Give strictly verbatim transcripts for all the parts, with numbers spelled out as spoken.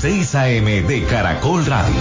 seis A M de Caracol Radio.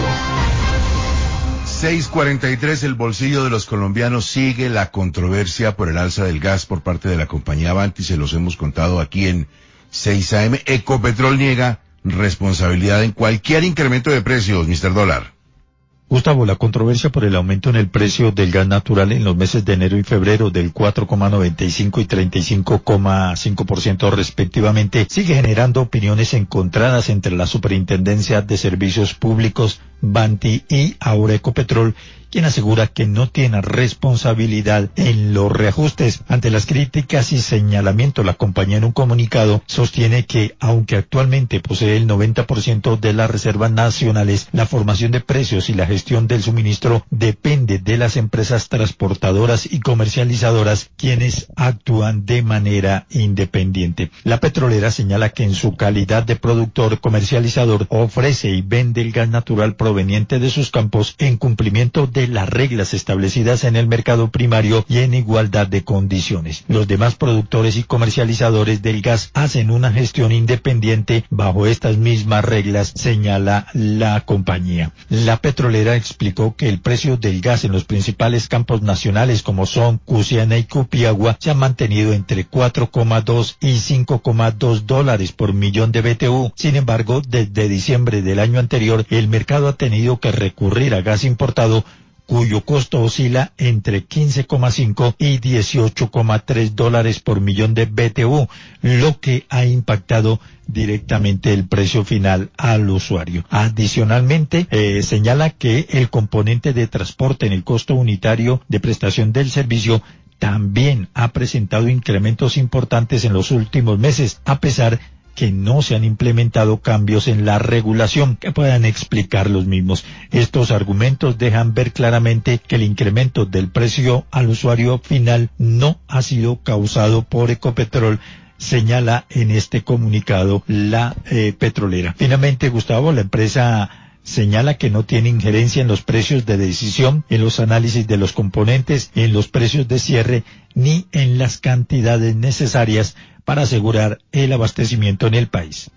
seis cuarenta y tres, el bolsillo de los colombianos. Sigue la controversia por el alza del gas por parte de la compañía Avanti, se los hemos contado aquí en seis A M. Ecopetrol niega responsabilidad en cualquier incremento de precios, mister Dólar. Gustavo, la controversia por el aumento en el precio del gas natural en los meses de enero y febrero del cuatro coma noventa y cinco y treinta y cinco coma cinco por ciento respectivamente sigue generando opiniones encontradas entre la Superintendencia de Servicios Públicos, Banti, y ahora Ecopetrol, quien asegura que no tiene responsabilidad en los reajustes. Ante las críticas y señalamientos, la compañía en un comunicado sostiene que, aunque actualmente posee el noventa por ciento de las reservas nacionales, la formación de precios y la gestión del suministro depende de las empresas transportadoras y comercializadoras, quienes actúan de manera independiente. La petrolera señala que en su calidad de productor comercializador ofrece y vende el gas natural proveniente de sus campos en cumplimiento de las reglas establecidas en el mercado primario y en igualdad de condiciones. Los demás productores y comercializadores del gas hacen una gestión independiente bajo estas mismas reglas, señala la compañía. La petrolera explicó que el precio del gas en los principales campos nacionales, como son Cusiana y Cupiagua, se ha mantenido entre cuatro coma dos y cinco coma dos dólares por millón de B T U. Sin embargo, desde diciembre del año anterior, el mercado ha tenido que recurrir a gas importado, cuyo costo oscila entre quince coma cinco y dieciocho coma tres dólares por millón de B T U, lo que ha impactado directamente el precio final al usuario. Adicionalmente, eh, señala que el componente de transporte en el costo unitario de prestación del servicio también ha presentado incrementos importantes en los últimos meses, a pesar que no se han implementado cambios en la regulación que puedan explicar los mismos. Estos argumentos dejan ver claramente que el incremento del precio al usuario final no ha sido causado por Ecopetrol, señala en este comunicado la eh, petrolera. Finalmente, Gustavo, la empresa señala que no tiene injerencia en los precios de decisión, en los análisis de los componentes, en los precios de cierre, ni en las cantidades necesarias para asegurar el abastecimiento en el país.